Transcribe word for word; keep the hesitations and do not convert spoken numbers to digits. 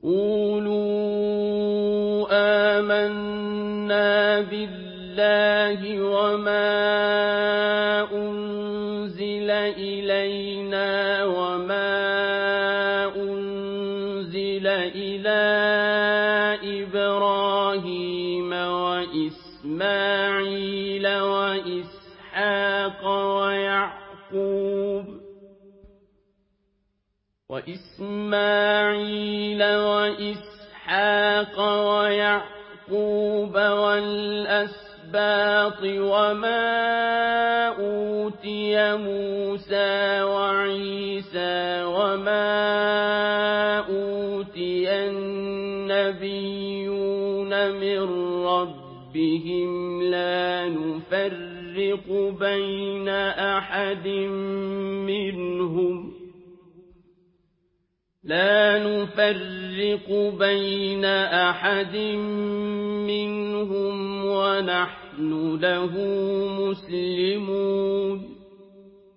قُولُوا آمَنَّا بِاللَّهِ وَمَا أُنزِلَ إِلَيْنَا وَمَا أُنزِلَ إِلَىٰ إِبْرَاهِيمَ وَإِسْمَاعِيلَ وَإِسْحَاقَ وَيَعْقُوبَ وَإِسْمَاعِيلَ وَإِسْحَاقَ وَيَعْقُوبَ وَالْأَسْبَاطِ وَمَا أُوتِيَ مُوسَىٰ وَعِيسَىٰ وَمَا أُوتِيَ النَّبِيُّونَ مِن رَّبِّهِمْ لَا نُفَرِّقُ بَيْنَ أَحَدٍ مِّنْهُمْ لا نفرق بين أحد منهم ونحن له مسلمون